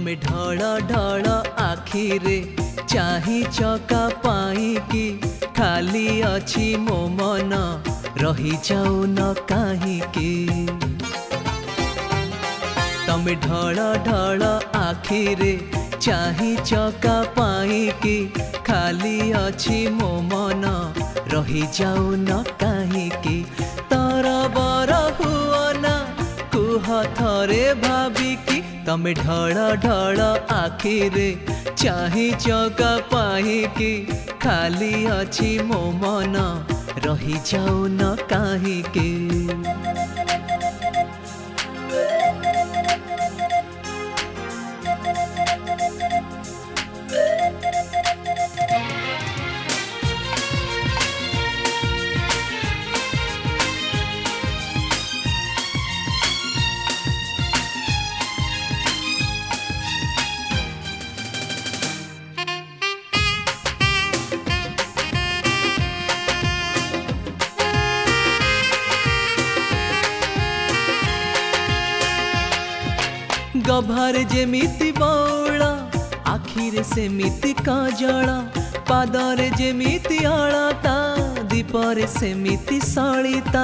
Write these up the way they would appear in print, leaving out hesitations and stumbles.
तमे ढळ ढळ आखिरे चाही चका पाई कि खाली अछि मो मन रही जाऊ न काहीकि तमे ढळ ढळ आखिरे चाही चका पाई कि खाली अछि मो मन रही जाऊ न काहीकि तरबर हुओ न कुह थरे भाबिकी तमे ढळ ढळ आखिरे चाही चका पाई कि खाली अछि मो मन रही जाऊ न काहीकि गभारे जेमिति बौला आखिरे सेमिति काजला पादरे जेमिति आळता दीपरे सेमिति सळिता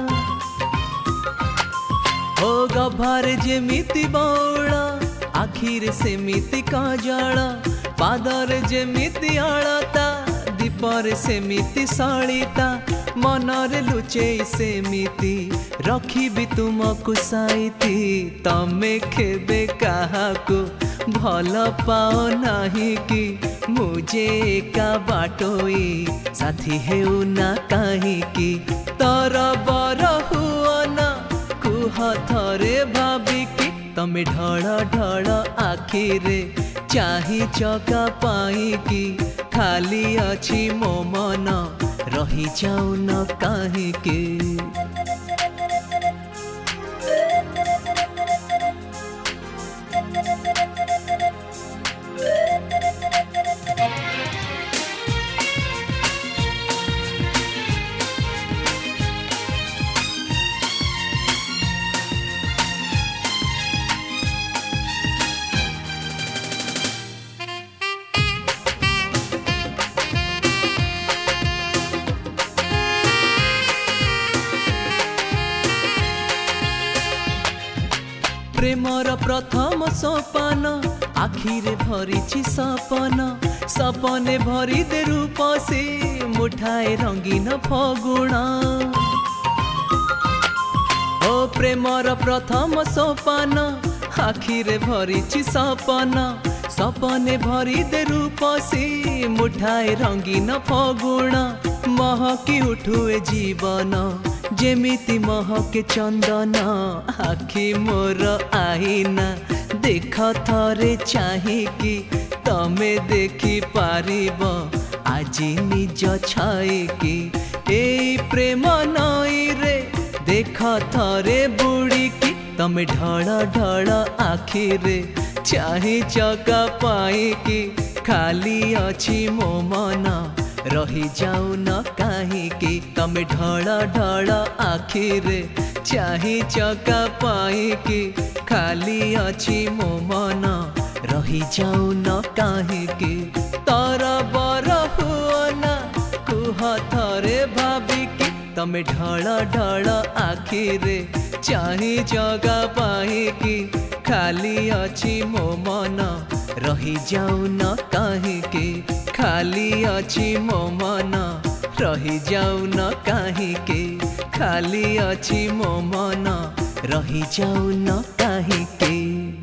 ओ गभारे जेमिति बौला आखिरे सेमिति काजला पादरे जेमिति आळता दीपरे सेमिति सळिता मनरे लुचेई सेमिति रखिबी तुमको साइति तमे खेबे काहाको भल पाओ नाही कि मुझे एका बाटोई साथी हेउ ना काहीकि तरबर हुओ न कुह थरे भाबिकी तमे ढळ ढळ आखिरे चाही चका पाई कि खाली अछि मो मन रही जाऊ न काहीकि प्रेमर प्रथम सोपान आखिरे भरिछि सपन सपने भरी दे रूप से मुठाए रंगीन फगुण ओ प्रेमर प्रथम सोपान आखिरे भरिछि सपन सपने भरी दे रूप से मुठाए रंगीन फगुण महकी उठुए जीवन जेमिति महके चंदन आखि मोर आईना देख थरे चाहिकी तमे देखी पारिब आजी निज छाईकी ए प्रेम नई रे देख थरे बुड़ीकी तमे ढळ ढळ आखिरे चाही चका पाईकी खाली अछि मो मन रही जाऊ न काहीकि तमे ढळ ढळ आखिरे चाही चका पाई कि खाली अछि मो मन रही जाऊ न काहीकि तरबर हुओ न कुह थरे भाबिकी तमे ढळ ढळ आखिरे चाही चका पाई कि खाली अछि मो मन रही जाऊ न काहीकि खाली अछि मो मन रही जाऊ न काहीकि खाली अछि मो मन रही जाऊ न काहीकि।